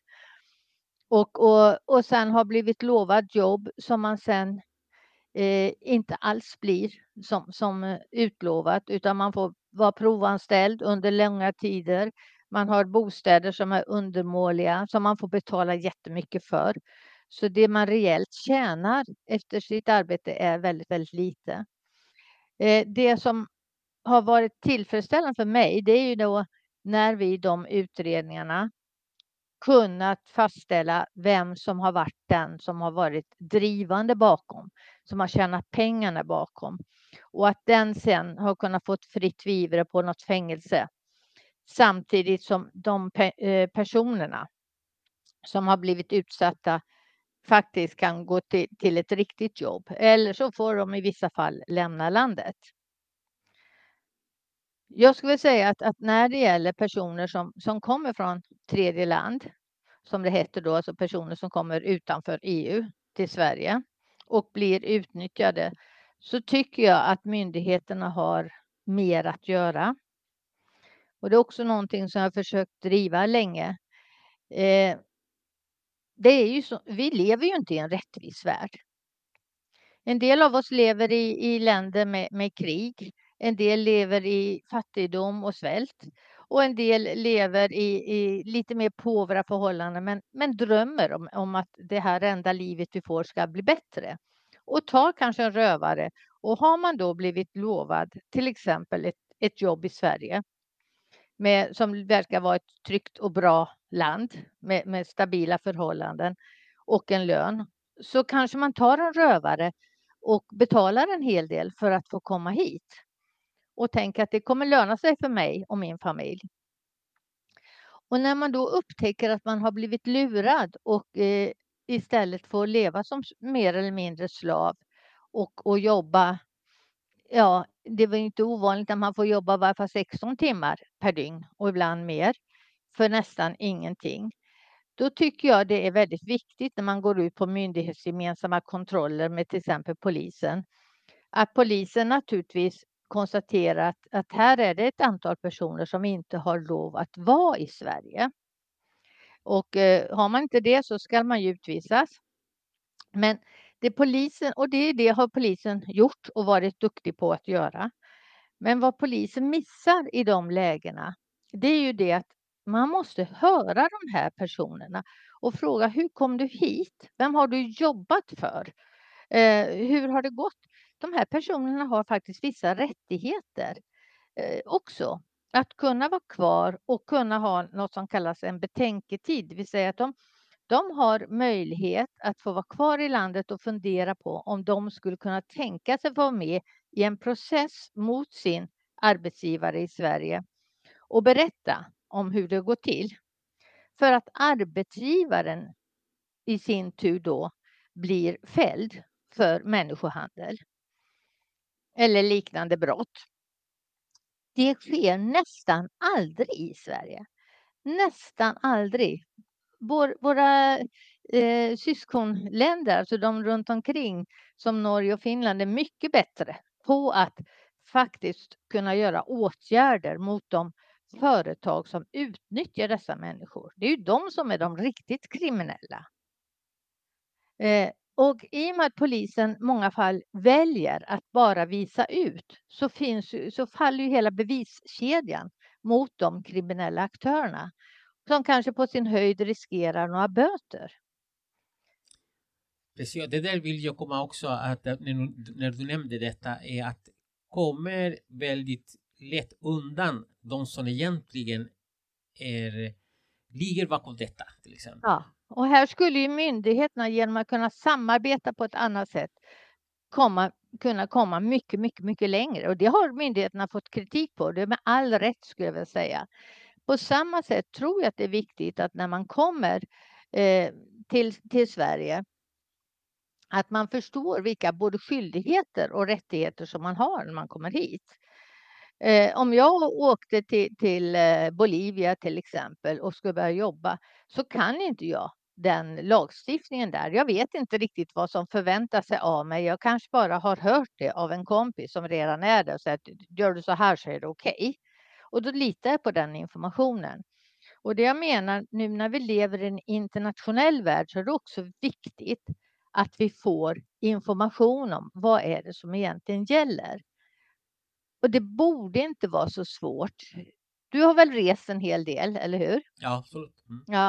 Och sen har blivit lovad jobb som man sen inte alls blir som utlovat, utan man får vara provanställd under långa tider. Man har bostäder som är undermåliga som man får betala jättemycket för. Så det man reellt tjänar efter sitt arbete är väldigt, väldigt lite. Det som har varit tillfredsställande för mig, det är ju då när vi i de utredningarna kunnat fastställa vem som har varit den som har varit drivande bakom, som har tjänat pengarna bakom. Och att den sen har kunnat få ett fritt vivre på något fängelse. Samtidigt som de personerna som har blivit utsatta faktiskt kan gå till ett riktigt jobb. Eller så får de i vissa fall lämna landet. Jag skulle säga att när det gäller personer som kommer från tredje land, som det heter då, alltså personer som kommer utanför EU till Sverige och blir utnyttjade, så tycker jag att myndigheterna har mer att göra. Och det är också någonting som jag försökt driva länge. Det är ju så, vi lever ju inte i en rättvis värld. En del av oss lever i länder med krig. En del lever i fattigdom och svält. Och en del lever i lite mer påvra förhållanden men drömmer om att det här enda livet vi får ska bli bättre. Och tar kanske en rövare. Och har man då blivit lovad till exempel ett jobb i Sverige som verkar vara ett tryggt och bra land med stabila förhållanden och en lön, så kanske man tar en rövare och betalar en hel del för att få komma hit och tänker att det kommer löna sig för mig och min familj. Och när man då upptäcker att man har blivit lurad och istället får leva som mer eller mindre slav och jobba, ja, det var inte ovanligt att man får jobba i varje fall 16 timmar per dygn och ibland mer för nästan ingenting. Då tycker jag det är väldigt viktigt när man går ut på myndighetsgemensamma kontroller med till exempel polisen. Att polisen naturligtvis konstaterar att här är det ett antal personer som inte har lov att vara i Sverige. Och har man inte det så ska man ju utvisas. Men det har polisen gjort och varit duktig på att göra. Men vad polisen missar i de lägena, det är ju det att man måste höra de här personerna och fråga: hur kom du hit? Vem har du jobbat för? Hur har det gått? De här personerna har faktiskt vissa rättigheter också. Att kunna vara kvar och kunna ha något som kallas en betänketid. Det vill säga att de har möjlighet att få vara kvar i landet och fundera på om de skulle kunna tänka sig vara med i en process mot sin arbetsgivare i Sverige och berätta om hur det går till. För att arbetsgivaren i sin tur då blir fälld för människohandel eller liknande brott. Det sker nästan aldrig i Sverige. Nästan aldrig. Våra syskonländer, alltså de runt omkring som Norge och Finland, är mycket bättre på att faktiskt kunna göra åtgärder mot de företag som utnyttjar dessa människor. Det är ju de som är de riktigt kriminella. Och i och med att polisen i många fall väljer att bara visa ut så faller ju hela beviskedjan mot de kriminella aktörerna som kanske på sin höjd riskerar några böter. Precis, det där vill jag komma också att när du nämnde detta är att kommer väldigt lätt undan de som egentligen ligger bakom detta till exempel. Ja, och här skulle ju myndigheterna genom att kunna samarbeta på ett annat sätt kunna komma mycket, mycket, mycket längre. Och det har myndigheterna fått kritik på. Det är med all rätt skulle jag vilja säga. På samma sätt tror jag att det är viktigt att när man kommer till Sverige att man förstår vilka både skyldigheter och rättigheter som man har när man kommer hit. Om jag åkte till Bolivia till exempel och skulle börja jobba så kan inte jag den lagstiftningen där. Jag vet inte riktigt vad som förväntas sig av mig. Jag kanske bara har hört det av en kompis som redan är där och säger att gör du så här så är det okej. Och då litar jag på den informationen. Och det jag menar nu när vi lever i en internationell värld så är det också viktigt att vi får information om vad är det som egentligen gäller. Och det borde inte vara så svårt. Du har väl rest en hel del, eller hur? Ja, absolut. Ja.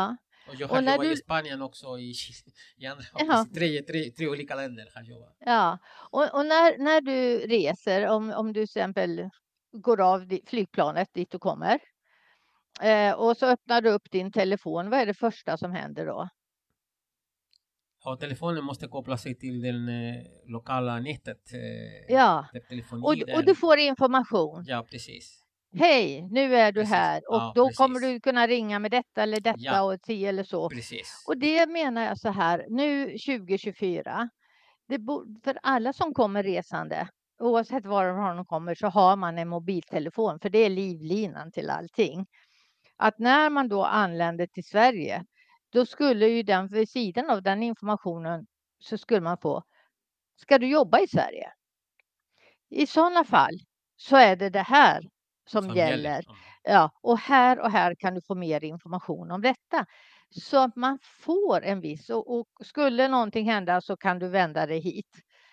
Och jag har Och när jobbat i du, Spanien också i andra, ja, tre olika länder har jag jobbat. ja. Och när du reser, om du till exempel går av flygplanet dit du kommer, och så öppnar du upp din telefon, vad är det första som händer då? Ja, telefonen måste koppla sig till den lokala nätet. Ja, Där telefoni och där. du får information. Ja, precis. Hej, nu är du Precis. här och Ja, då kommer precis. du kunna ringa med detta eller detta Ja, och si eller så. precis. Och det menar jag så här, nu 2024, för alla som kommer resande, oavsett var de kommer, så har man en mobiltelefon, för det är livlinan till allting. Att när man då anländer till Sverige, då skulle ju den, vid sidan av den informationen, så skulle man få, ska du jobba i Sverige? I sådana fall så är det här som gäller. Mm. Ja, och här kan du få mer information om detta. Så att man får en viss, och skulle någonting hända så kan du vända dig hit.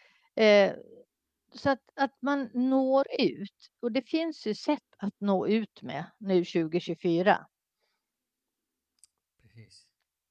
Så att man når ut. Och det finns ju sätt att nå ut med nu 2024. Precis.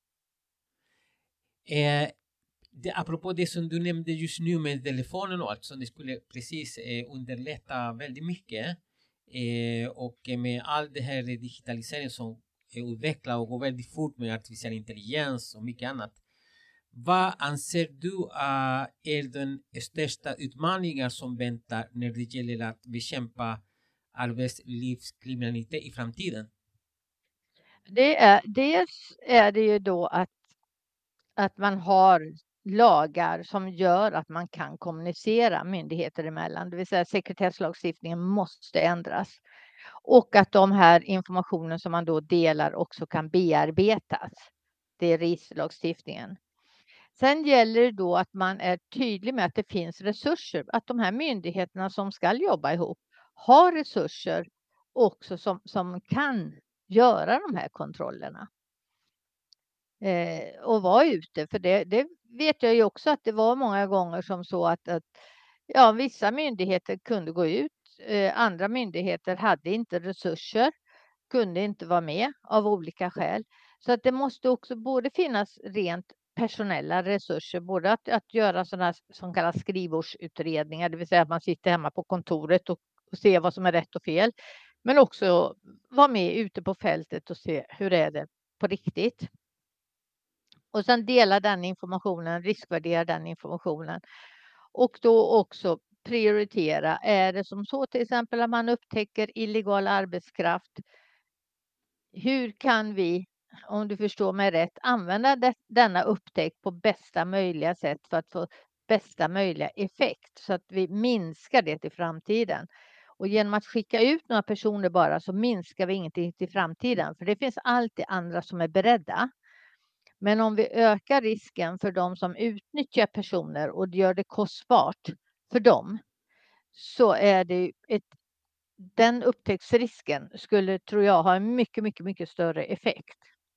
Apropå det som du nämnde just nu med telefonen och allt, så det skulle precis underlätta väldigt mycket. Och med all det här digitaliseringen som utvecklar och går väldigt fort med artificiell intelligens och mycket annat. Vad anser du är den största utmaningen som väntar när det gäller att bekämpa arbetslivskriminalitet i framtiden? Dels är det ju då att man har lagar som gör att man kan kommunicera myndigheter emellan. Det vill säga sekretesslagstiftningen måste ändras. Och att de här informationen som man då delar också kan bearbetas. Det är registerlagstiftningen. Sen gäller det då att man är tydlig med att det finns resurser. Att de här myndigheterna som ska jobba ihop har resurser också som kan göra de här kontrollerna. Och vara ute. För det vet jag ju också att det var många gånger som så att ja, vissa myndigheter kunde gå ut. Andra myndigheter hade inte resurser, kunde inte vara med av olika skäl. Så att det måste också både finnas rent personella resurser, både att göra sådana som kallas skrivbordsutredningar, det vill säga att man sitter hemma på kontoret och ser vad som är rätt och fel. Men också vara med ute på fältet och se hur är det på riktigt. Och sen dela den informationen, riskvärdera den informationen. Och då också prioritera. Är det som så till exempel att man upptäcker illegal arbetskraft? Hur kan vi, om du förstår mig rätt, använda denna upptäckt på bästa möjliga sätt för att få bästa möjliga effekt så att vi minskar det i framtiden. Och genom att skicka ut några personer bara så minskar vi ingenting till framtiden. För det finns alltid andra som är beredda. Men om vi ökar risken för de som utnyttjar personer och gör det kostbart för dem, så är det den upptäcktsrisken skulle, tror jag, ha en mycket, mycket, mycket större effekt.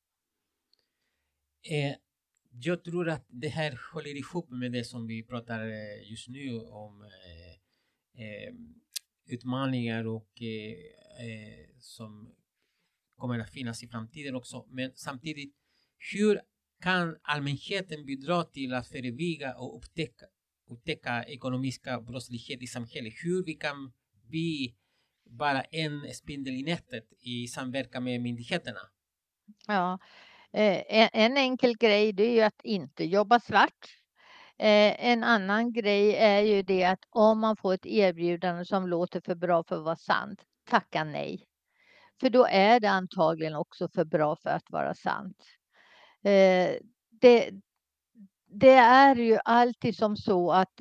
Jag tror att det här håller ihop med det som vi pratar just nu om utmaningar och som kommer att finnas i framtiden också. Men samtidigt, hur kan allmänheten bidra till att förebygga och upptäcka ekonomiska brottslighet i samhället? Hur vi kan bli bara en spindel i nätet i samverkan med myndigheterna? Ja, en enkel grej det är ju att inte jobba svart. En annan grej är ju det att om man får ett erbjudande som låter för bra för att vara sant, tacka nej. För då är det antagligen också för bra för att vara sant. Det är ju alltid som så att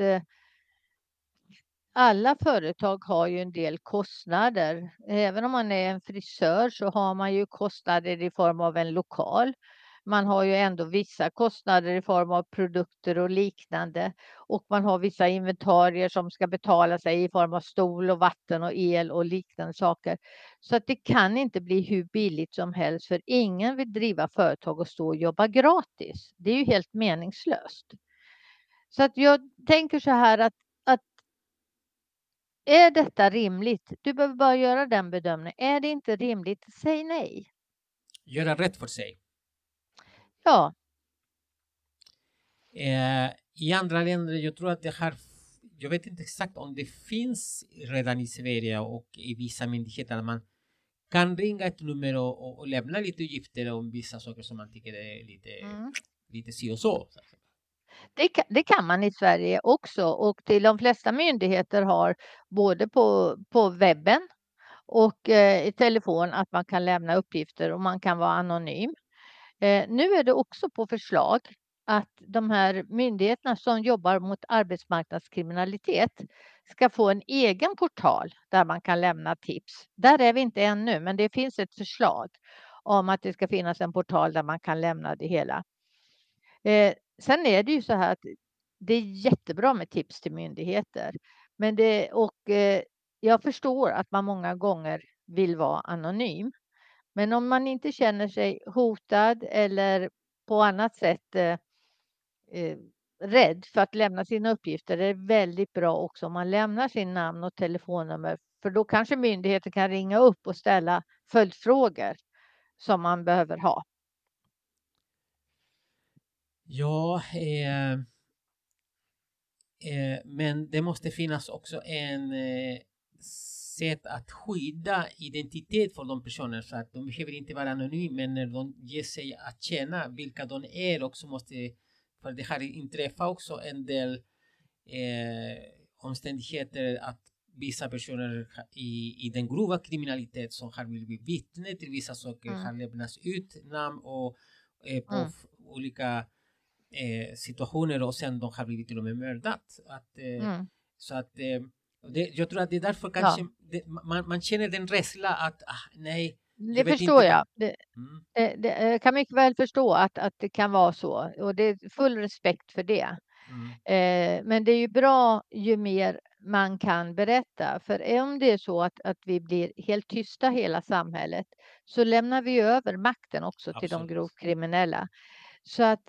alla företag har ju en del kostnader. Även om man är en frisör så har man ju kostnader i form av en lokal. Man har ju ändå vissa kostnader i form av produkter och liknande. Och man har vissa inventarier som ska betala sig i form av stol och vatten och el och liknande saker. Så att det kan inte bli hur billigt som helst, för ingen vill driva företag och stå och jobba gratis. Det är ju helt meningslöst. Så att jag tänker så här att är detta rimligt? Du behöver bara göra den bedömningen. Är det inte rimligt? Säg nej. Göra rätt för sig. Ja. I andra länder, jag tror att det har, jag vet inte exakt om det finns redan i Sverige och i vissa myndigheter att man kan ringa ett nummer och lämna lite uppgifter om vissa saker som man tycker är lite si och så. Det kan man i Sverige också, och till de flesta myndigheter har både på webben och i telefon att man kan lämna uppgifter och man kan vara anonym. Nu är det också på förslag att de här myndigheterna som jobbar mot arbetsmarknadskriminalitet ska få en egen portal där man kan lämna tips. Där är vi inte ännu, men det finns ett förslag om att det ska finnas en portal där man kan lämna det hela. Sen är det ju så här att det är jättebra med tips till myndigheter. Men jag förstår att man många gånger vill vara anonym. Men om man inte känner sig hotad eller på annat sätt rädd för att lämna sina uppgifter, är det väldigt bra också om man lämnar sin namn och telefonnummer. För då kanske myndigheter kan ringa upp och ställa följdfrågor som man behöver ha. Ja, men det måste finnas också en sätt att skydda identitet för de personer, så att de behöver inte vara anonyma, men när de ger sig att känna vilka de är också måste, för det har inträffat också en del omständigheter att vissa personer i den grova kriminalitet som har blivit vittne till vissa saker har lämnats ut namn och på olika situationer och sen de har blivit till och med mördat. Så att jag tror att det är därför kanske man känner den rädsla att nej. Det förstår jag. Det kan mycket väl förstå att det kan vara så, och det är full respekt för det. Men det är ju bra ju mer man kan berätta, för om det är så att vi blir helt tysta hela samhället, så lämnar vi över makten också till de grovt kriminella. Så att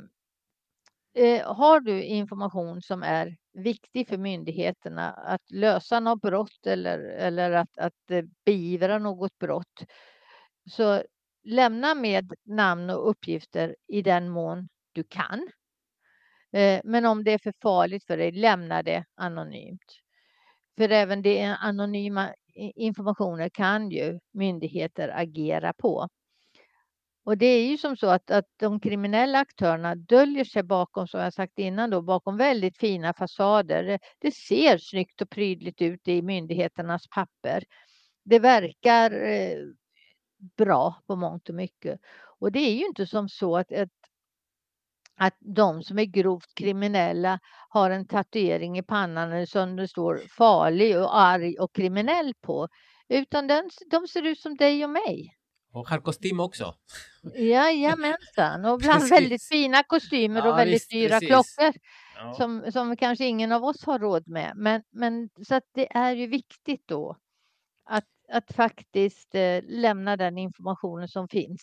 har du information som är viktig för myndigheterna att lösa något brott eller att beivra något brott, så lämna med namn och uppgifter i den mån du kan. Men om det är för farligt för dig, lämna det anonymt. För även det anonyma informationer kan ju myndigheter agera på. Och det är ju som så att de kriminella aktörerna döljer sig bakom, som jag sagt innan då, bakom väldigt fina fasader. Det ser snyggt och prydligt ut i myndigheternas papper. Det verkar bra på mångt och mycket. Och det är ju inte som så att de som är grovt kriminella har en tatuering i pannan som det står farlig och arg och kriminell på. Utan de ser ut som dig och mig. Och har kostym också. Jajamensan, och bland väldigt fina kostymer och väldigt dyra klockor som kanske ingen av oss har råd med. Men så att det är ju viktigt då att faktiskt lämna den informationen som finns.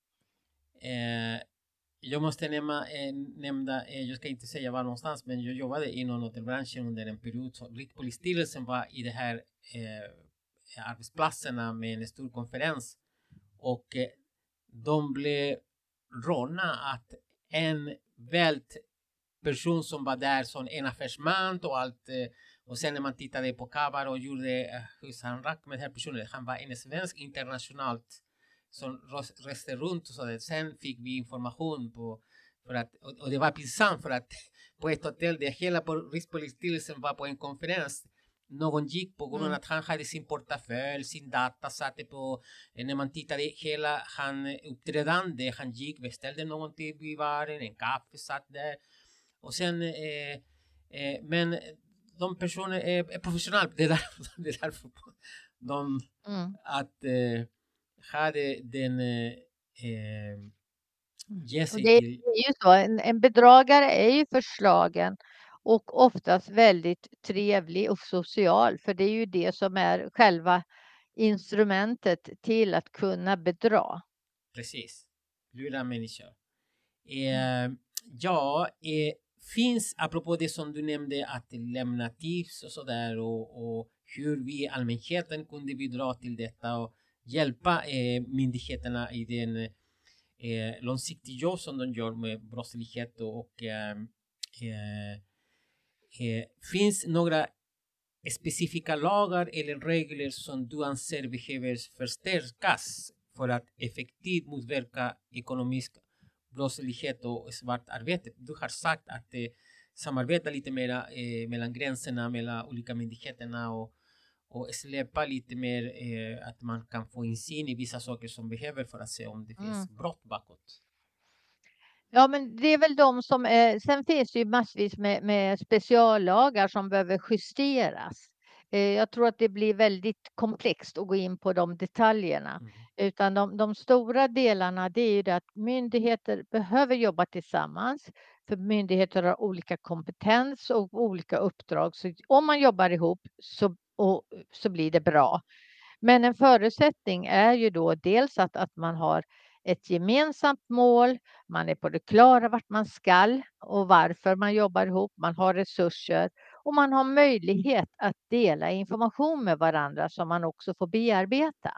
Jag måste nämna, jag ska inte säga var någonstans, men jag jobbade inom hotellbranschen under en period. Så Rikspolisstyrelsen var i det här arbetsplatserna med en stor konferens. Och de blev råna att en väldigt person som var där som en affärsman och allt. Och sen när man tittade på Kabar och gjorde husrannsakan med den här personen, han var en svensk internationellt som reste runt och så där. Sen fick vi information för att, och det var pinsamt för att på ett hotell där hela Rikspolisstyrelsen var på en konferens. Någon gick på grund av att han hade sin portfölj, sin data satte på. När man tittade hela han uppträdande, han gick, beställde någonting vid baren, en kaffe satt där. Och sen, men de personer är professionella. Det är därför de att hade den och det är ju så, en bedragare är ju förslagen och oftast väldigt trevlig och social, för det är ju det som är själva instrumentet till att kunna bedra. Precis, lura människor. Finns, apropå det som du nämnde, att lämna tips och sådär, och hur vi allmänheten kunde bidra till detta och hjälpa myndigheterna i den långsiktigt jobb som de gör med brottslighet och finns några specifika lagar eller regler som du anser behöver förstärkas för att effektivt motverka ekonomisk brottslighet och svart arbete? Du har sagt att samarbeta lite mer mellan gränserna, mellan olika myndigheterna och släppa lite mer att man kan få insyn i vissa saker som behöver för att se om det finns brott bakåt. Ja, men det är väl de som sen finns det ju massvis med speciallagar som behöver justeras. Jag tror att det blir väldigt komplext att gå in på de detaljerna. Utan de stora delarna, det är ju det att myndigheter behöver jobba tillsammans. För myndigheter har olika kompetens och olika uppdrag. Så om man jobbar ihop så blir det bra. Men en förutsättning är ju då dels att man har ett gemensamt mål, man är på det klara vart man ska och varför man jobbar ihop, man har resurser och man har möjlighet att dela information med varandra som man också får bearbeta.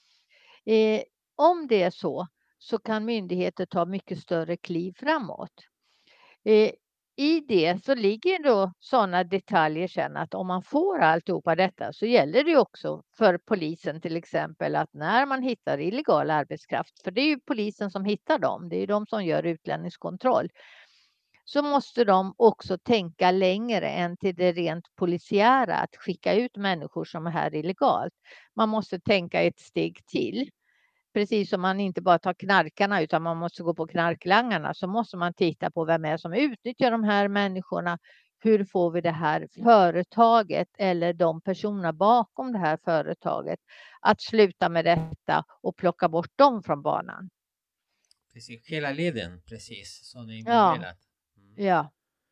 Om det är så kan myndigheter ta mycket större kliv framåt. I det så ligger då sådana detaljer sen att om man får alltihopa detta så gäller det också för polisen till exempel att när man hittar illegal arbetskraft, för det är ju polisen som hittar dem, det är ju de som gör utlänningskontroll, så måste de också tänka längre än till det rent polisiära att skicka ut människor som är här illegalt. Man måste tänka ett steg till. Precis som man inte bara tar knarkarna utan man måste gå på knarklangarna, så måste man titta på vem är som utnyttjar de här människorna. Hur får vi det här företaget eller de personerna bakom det här företaget att sluta med detta och plocka bort dem från banan? Precis, hela leden, precis, som är involverat. Ja.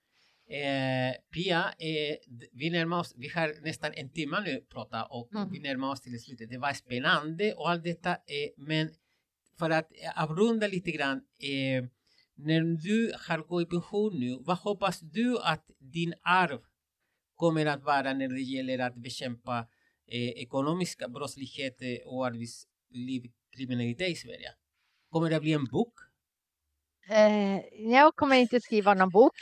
Pia, vi har nästan en timme nu prata och vi närmar oss till slutet. Det var spännande och allt detta, men för att avrunda lite grann, när du har gått i pension nu, vad hoppas du att din arv kommer att vara när det gäller att bekämpa ekonomiska brottslighet och arbetslivskriminalitet i Sverige? Kommer det att bli en bok? Jag kommer inte skriva någon bok.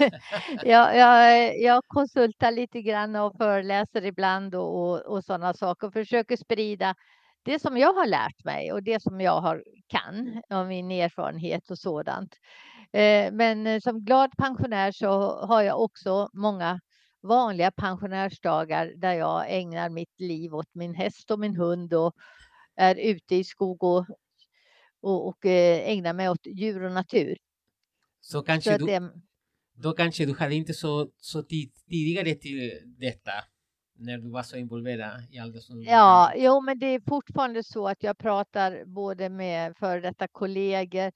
jag konsultar lite grann och föreläser ibland och sådana saker. Försöker sprida det som jag har lärt mig och det som jag kan av min erfarenhet och sådant. Men som glad pensionär så har jag också många vanliga pensionärsdagar där jag ägnar mitt liv åt min häst och min hund och är ute i skog och ägnar mig åt djur och natur. Så kanske då kanske du hade inte så tidigare till detta när du var så involverad i allt det som... Ja, jo, men det är fortfarande så att jag pratar både med före detta kollegor,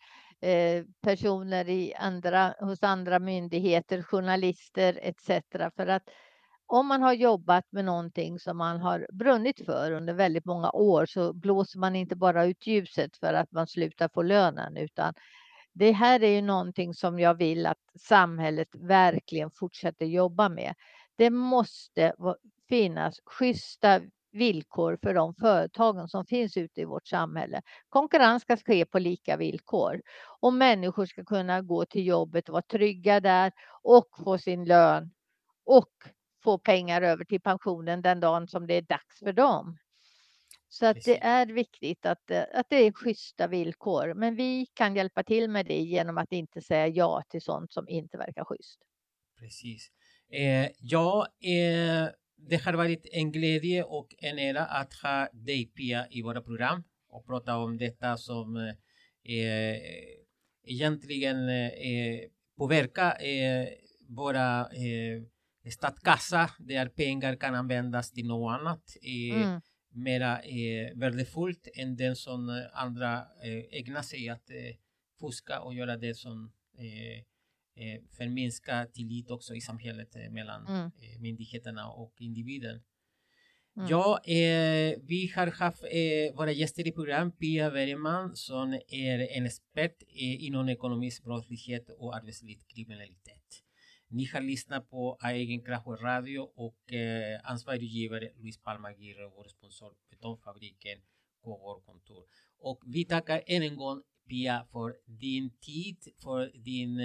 personer hos andra myndigheter, journalister etc. För att om man har jobbat med någonting som man har brunnit för under väldigt många år så blåser man inte bara ut ljuset för att man slutar få lönen, utan det här är ju någonting som jag vill att samhället verkligen fortsätter jobba med. Det måste finnas schyssta villkor för de företagen som finns ute i vårt samhälle. Konkurrens ska ske på lika villkor. Och människor ska kunna gå till jobbet och vara trygga där och få sin lön och få pengar över till pensionen den dagen som det är dags för dem. Så att det är viktigt att det är schyssta villkor. Men vi kan hjälpa till med det genom att inte säga ja till sånt som inte verkar schysst. Precis. Det har varit en glädje och en ära att ha dig, Pia, i våra program och prata om detta som egentligen påverkar våra statskassa där pengar kan användas till något annat. Mera värdefullt än den som andra ägnar sig att fuska och göra det som förminskar tillit också i samhället mellan myndigheterna och individen. Ja, vi har haft våra gäster i program, Pia Bergman som är en expert inom ekonomisk brottslighet och arbetslivskriminalitet. Ni har lyssnat på Egen Kraft Radio och ansvarig utgivare Luis Palma Aguirre och vår sponsor Betongfabriken på vår kontor. Och vi tackar än en gång Pia, för din tid, för din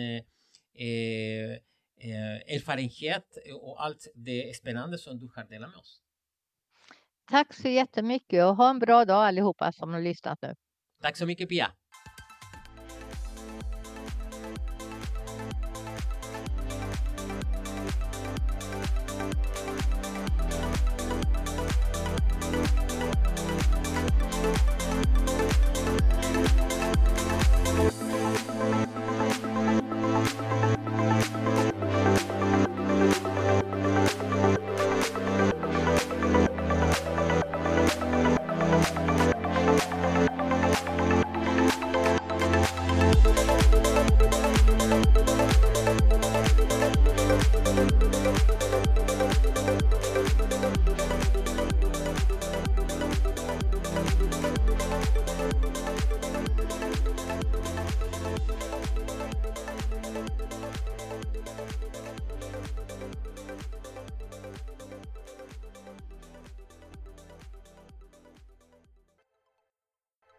erfarenhet och allt det spännande som du har delat med oss. Tack så jättemycket och ha en bra dag allihopa som har lyssnat nu. Tack så mycket, Pia.